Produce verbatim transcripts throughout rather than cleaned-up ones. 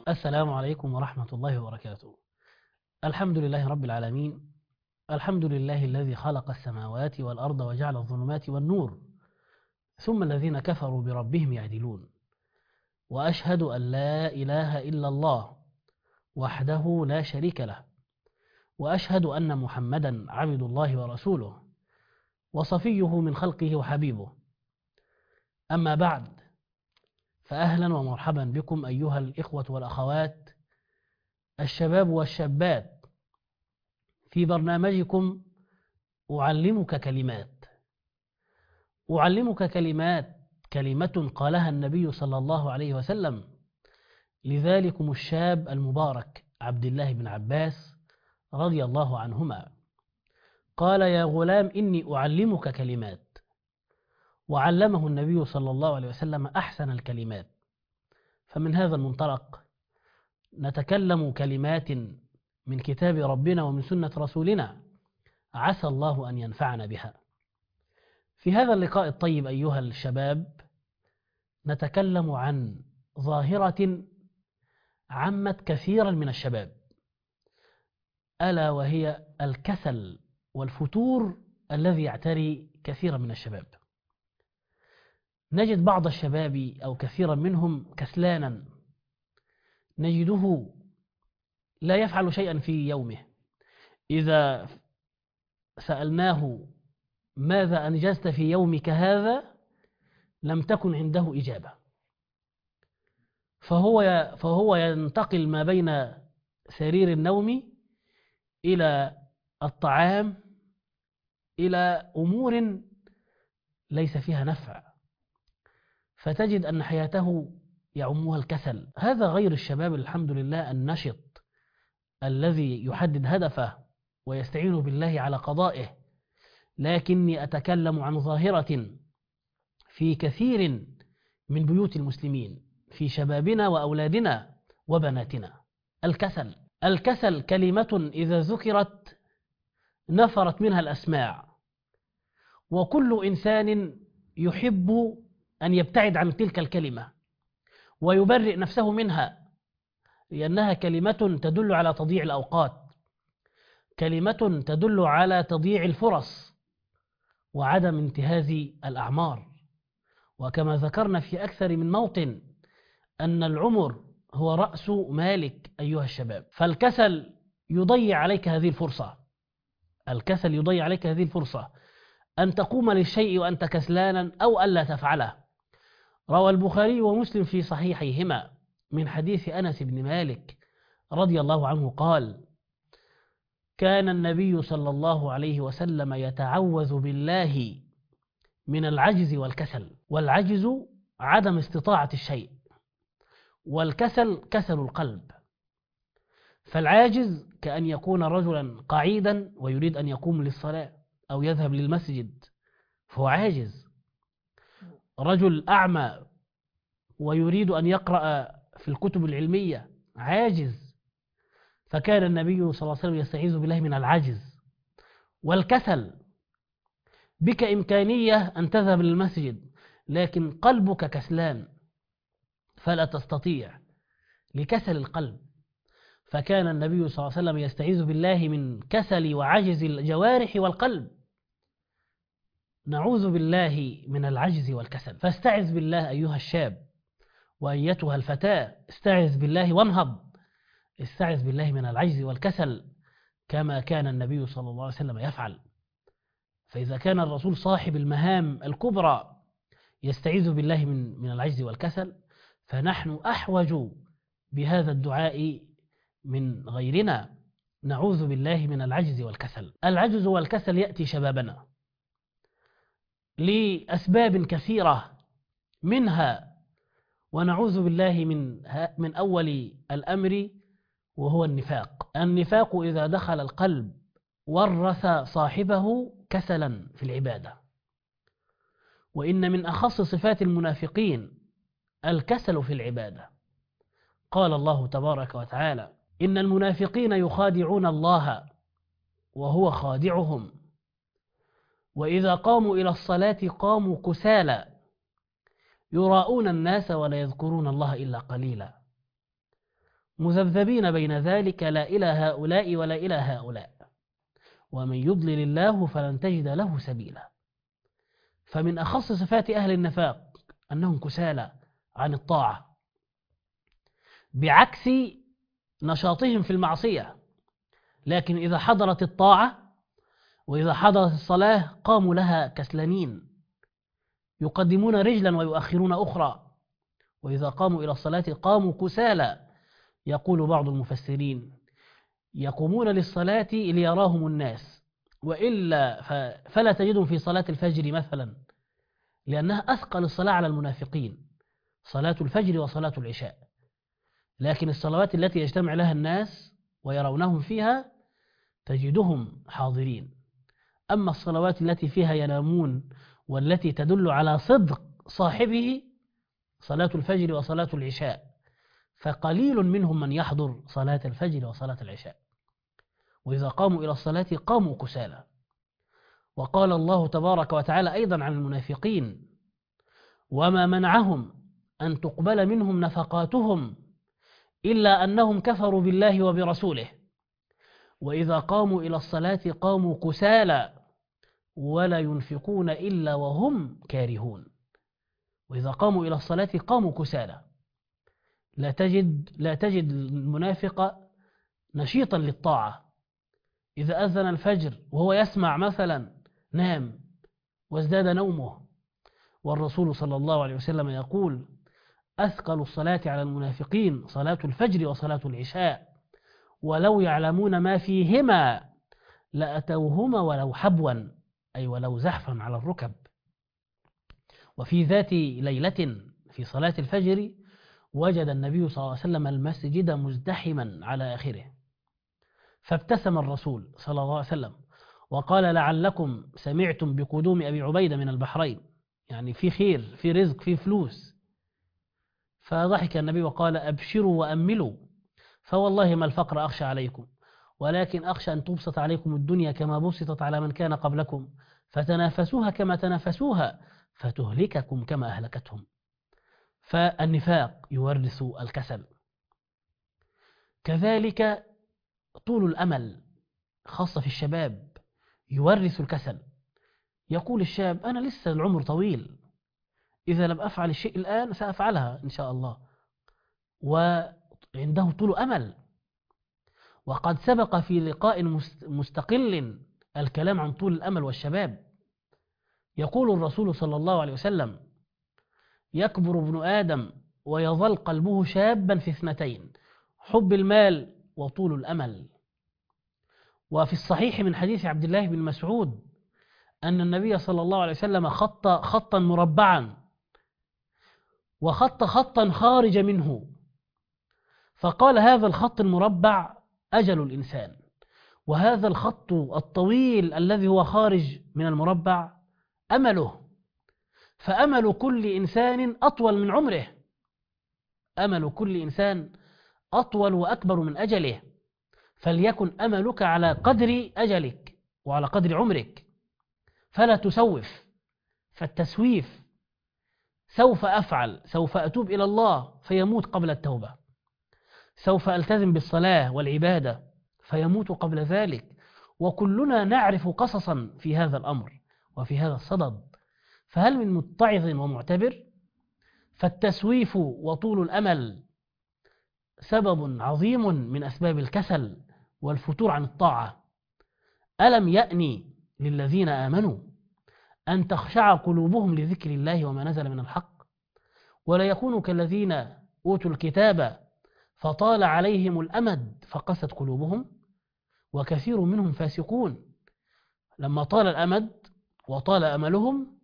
السلام عليكم ورحمة الله وبركاته. الحمد لله رب العالمين. الحمد لله الذي خلق السماوات والأرض وجعل الظلمات والنور، ثم الذين كفروا بربهم يعدلون. وأشهد أن لا إله إلا الله وحده لا شريك له، وأشهد أن محمدا عبد الله ورسوله وصفيه من خلقه وحبيبه. أما بعد، فأهلا ومرحبا بكم أيها الإخوة والأخوات الشباب والشابات في برنامجكم أعلمك كلمات. أعلمك كلمات، كلمة قالها النبي صلى الله عليه وسلم لذلكم الشاب المبارك عبد الله بن عباس رضي الله عنهما. قال: يا غلام إني أعلمك كلمات. وعلمه النبي صلى الله عليه وسلم أحسن الكلمات. فمن هذا المنطلق نتكلم كلمات من كتاب ربنا ومن سنة رسولنا، عسى الله أن ينفعنا بها. في هذا اللقاء الطيب أيها الشباب نتكلم عن ظاهرة عمت كثيرا من الشباب، ألا وهي الكسل والفتور الذي يعتري كثيرا من الشباب. نجد بعض الشباب أو كثيرا منهم كسلانا، نجده لا يفعل شيئا في يومه. إذا سألناه ماذا أنجزت في يومك هذا لم تكن عنده إجابة، فهو فهو ينتقل ما بين سرير النوم إلى الطعام إلى أمور ليس فيها نفع، فتجد أن حياته يعمها الكسل. هذا غير الشباب الحمد لله النشط الذي يحدد هدفه ويستعين بالله على قضائه. لكني أتكلم عن ظاهرة في كثير من بيوت المسلمين، في شبابنا وأولادنا وبناتنا: الكسل. الكسل كلمة إذا ذكرت نفرت منها الأسماع، وكل إنسان يحب أن يبتعد عن تلك الكلمة ويبرئ نفسه منها، لأنها كلمة تدل على تضييع الأوقات، كلمة تدل على تضييع الفرص وعدم انتهاز الأعمار. وكما ذكرنا في أكثر من موطن أن العمر هو رأس مالك أيها الشباب، فالكسل يضيع عليك هذه الفرصة. الكسل يضيع عليك هذه الفرصة أن تقوم للشيء وأنت كسلانا أو ألا تفعله. روى البخاري ومسلم في صحيحيهما من حديث أنس بن مالك رضي الله عنه قال: كان النبي صلى الله عليه وسلم يتعوذ بالله من العجز والكسل. والعجز عدم استطاعة الشيء، والكسل كسل القلب. فالعاجز كأن يكون رجلا قعيدا ويريد أن يقوم للصلاة أو يذهب للمسجد فهو عاجز. رجل أعمى ويريد أن يقرأ في الكتب العلمية عاجز. فكان النبي صلى الله عليه وسلم يستعيذ بالله من العجز والكسل. بك إمكانية أن تذهب للمسجد لكن قلبك كسلان فلا تستطيع لكسل القلب. فكان النبي صلى الله عليه وسلم يستعيذ بالله من كسل وعجز الجوارح والقلب. نعوذ بالله من العجز والكسل. فاستعذ بالله أيها الشاب وأيتها الفتاة، استعذ بالله وانهض. استعذ بالله من العجز والكسل كما كان النبي صلى الله عليه وسلم يفعل. فإذا كان الرسول صاحب المهام الكبرى يستعيذ بالله من من العجز والكسل، فنحن أحوج بهذا الدعاء من غيرنا. نعوذ بالله من العجز والكسل. العجز والكسل يأتي شبابنا لأسباب كثيرة، منها ونعوذ بالله من من أول الأمر وهو النفاق. النفاق إذا دخل القلب ورث صاحبه كسلا في العبادة. وإن من أخص صفات المنافقين الكسل في العبادة. قال الله تبارك وتعالى: إن المنافقين يخادعون الله وهو خادعهم وإذا قاموا إلى الصلاة قاموا كسالى يراءون الناس ولا يذكرون الله إلا قليلا. مذبذبين بين ذلك لا إلى هؤلاء ولا إلى هؤلاء ومن يضلل الله فلن تجد له سبيلا. فمن أخص صفات أهل النفاق أنهم كسالى عن الطاعة بعكس نشاطهم في المعصية، لكن إذا حضرت الطاعة وإذا حضرت الصلاة قاموا لها كسلانين، يقدمون رجلا ويؤخرون أخرى، وإذا قاموا إلى الصلاة قاموا كسالى. يقول بعض المفسرين يقومون للصلاة ليراهم الناس، وإلا فلا تجدهم في صلاة الفجر مثلا، لأنها أثقل الصلاة على المنافقين، صلاة الفجر وصلاة العشاء. لكن الصلوات التي يجتمع لها الناس ويرونهم فيها تجدهم حاضرين. أما الصلوات التي فيها ينامون والتي تدل على صدق صاحبه صلاة الفجر وصلاة العشاء، فقليل منهم من يحضر صلاة الفجر وصلاة العشاء، وإذا قاموا إلى الصلاة قاموا كسالى. وقال الله تبارك وتعالى أيضا عن المنافقين وما منعهم أن تقبل منهم نفقاتهم إلا أنهم كفروا بالله وبرسوله وإذا قاموا إلى الصلاة قاموا كسالى ولا ينفقون إلا وهم كارهون. وإذا قاموا إلى الصلاة قاموا كسالى. لا تجد لا تجد المنافق نشيطا للطاعة، إذا أذن الفجر وهو يسمع مثلا نام وازداد نومه. والرسول صلى الله عليه وسلم يقول أثقل الصلاة على المنافقين صلاة الفجر وصلاة العشاء ولو يعلمون ما فيهما لأتوهما ولو حبوا، أي ولو زحفا على الركب. وفي ذات ليلة في صلاة الفجر وجد النبي صلى الله عليه وسلم المسجد مزدحما على آخره، فابتسم الرسول صلى الله عليه وسلم وقال لعلكم سمعتم بقدوم أبي عبيدة من البحرين، يعني في خير في رزق في فلوس. فضحك النبي وقال أبشروا وأملوا، فوالله ما الفقر أخشى عليكم ولكن أخشى أن تبسط عليكم الدنيا كما بسطت على من كان قبلكم فتنافسوها كما تنافسوها فتهلككم كما أهلكتهم. فالنفاق يورث الكسل. كذلك طول الأمل خاصة في الشباب يورث الكسل. يقول الشاب أنا لسه العمر طويل، إذا لم أفعل الشيء الآن سأفعلها إن شاء الله، وعنده طول أمل. وقد سبق في لقاء مستقل الكلام عن طول الأمل والشباب. يقول الرسول صلى الله عليه وسلم يكبر ابن آدم ويظل قلبه شابا في اثنتين حب المال وطول الأمل. وفي الصحيح من حديث عبد الله بن مسعود أن النبي صلى الله عليه وسلم خط خطا مربعا وخط خطا خارج منه، فقال هذا الخط المربع أجل الإنسان، وهذا الخط الطويل الذي هو خارج من المربع أمله، فأمل كل إنسان أطول من عمره، أمل كل إنسان أطول وأكبر من أجله، فليكن أملك على قدر أجلك وعلى قدر عمرك، فلا تسوف. فالتسويف سوف أفعل، سوف أتوب إلى الله فيموت قبل التوبة، سوف ألتزم بالصلاة والعبادة فيموت قبل ذلك. وكلنا نعرف قصصا في هذا الأمر وفي هذا الصدد، فهل من متعظ ومعتبر؟ فالتسويف وطول الأمل سبب عظيم من أسباب الكسل والفتور عن الطاعة. ألم يأني للذين آمنوا أن تخشع قلوبهم لذكر الله وما نزل من الحق ولا يكونوا كالذين أوتوا الكتاب فطال عليهم الأمد فقست قلوبهم وكثير منهم فاسقون. لما طال الأمد وطال أملهم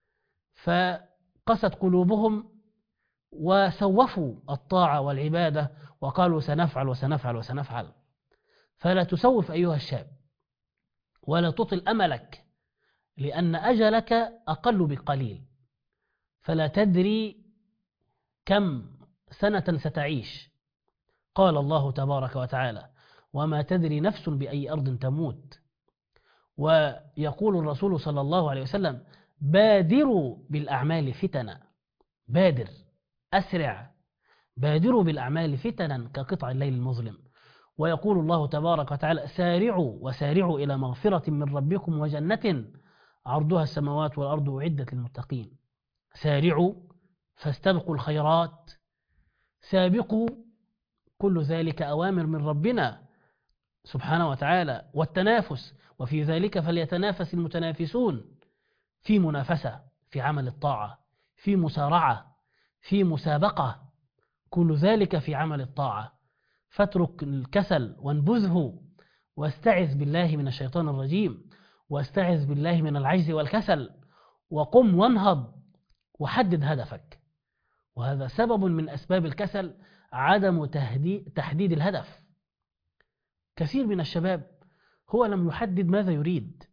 فقست قلوبهم وسوفوا الطاعة والعبادة وقالوا سنفعل وسنفعل وسنفعل. فلا تسوف أيها الشاب ولا تطل أملك، لأن أجلك أقل بقليل، فلا تدري كم سنة ستعيش. قال الله تبارك وتعالى وما تدري نفس بأي أرض تموت. ويقول الرسول صلى الله عليه وسلم بادروا بالأعمال فتنة، بادر أسرع بادروا بالأعمال فتنا كقطع الليل المظلم. ويقول الله تبارك وتعالى سارعوا وسارعوا إلى مغفرة من ربكم وجنة عرضها السماوات والأرض أعدت للمتقين. سارعوا فاستبقوا الخيرات، سابقوا، كل ذلك أوامر من ربنا سبحانه وتعالى. والتنافس، وفي ذلك فليتنافس المتنافسون، في منافسة في عمل الطاعة، في مسارعة، في مسابقة، كل ذلك في عمل الطاعة. فاترك الكسل وانبذه، واستعذ بالله من الشيطان الرجيم، واستعذ بالله من العجز والكسل، وقم وانهض وحدد هدفك. وهذا سبب من أسباب الكسل، عدم تحديد الهدف. كثير من الشباب هو لم يحدد ماذا يريد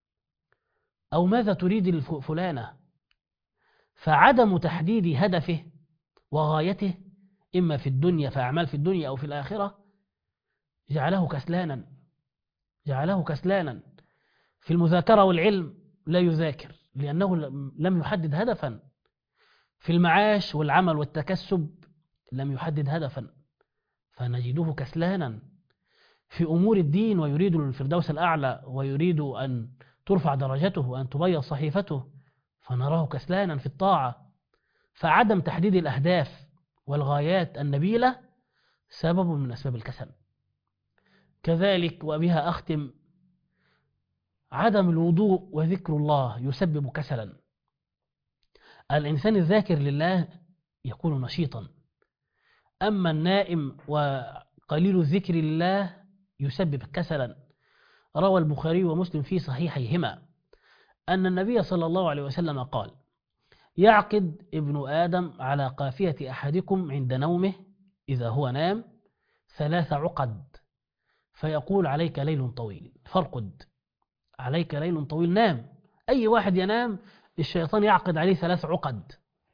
أو ماذا تريد الفلانة، فعدم تحديد هدفه وغايته إما في الدنيا فأعمال في الدنيا أو في الآخرة جعله كسلانا، جعله كسلانا في المذاكرة والعلم لا يذاكر لأنه لم يحدد هدفا، في المعاش والعمل والتكسب لم يحدد هدفا فنجده كسلانا، في أمور الدين ويريد الفردوس الأعلى ويريد أن ترفع درجته وأن تبيض صحيفته فنراه كسلانا في الطاعة. فعدم تحديد الأهداف والغايات النبيلة سبب من أسباب الكسل. كذلك وبها أختم، عدم الوضوء وذكر الله يسبب كسلا. الإنسان الذاكر لله يكون نشيطا، أما النائم وقليل الذكر لله يسبب كسلا. روى البخاري ومسلم في صحيحيهما أن النبي صلى الله عليه وسلم قال: يعقد ابن آدم على قافية أحدكم عند نومه إذا هو نام ثلاث عقد، فيقول عليك ليل طويل فارقد، عليك ليل طويل، نام. أي واحد ينام الشيطان يعقد عليه ثلاث عقد،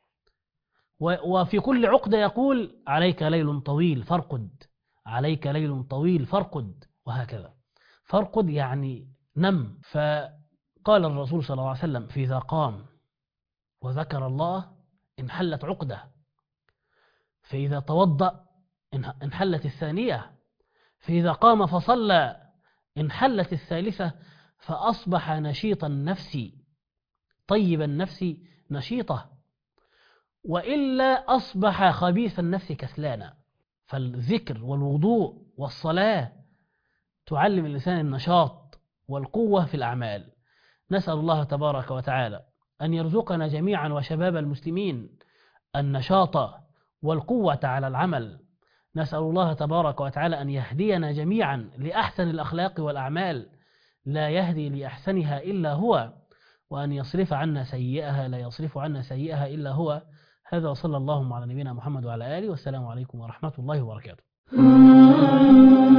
وفي كل عقدة يقول عليك ليل طويل فارقد، عليك ليل طويل فارقد، وهكذا. فارقد يعني نم. فقال الرسول صلى الله عليه وسلم: فإذا قام وذكر الله انحلت عقدة، فإذا توضأ انحلت الثانية، فإذا قام فصلى انحلت الثالثة، فأصبح نشيط النفس طيب النفس نشيطة، وإلا أصبح خبيث النفس كسلانا. فالذكر والوضوء والصلاة تعلم الإنسان النشاط والقوة في الأعمال. نسأل الله تبارك وتعالى أن يرزقنا جميعا وشباب المسلمين النشاط والقوة على العمل. نسأل الله تبارك وتعالى أن يهدينا جميعا لأحسن الأخلاق والأعمال، لا يهدي لأحسنها إلا هو، وأن يصرف عنا سيئها، لا يصرف عنا سيئها إلا هو. هذا وصلى الله على نبينا محمد وعلى آله، والسلام عليكم ورحمة الله وبركاته.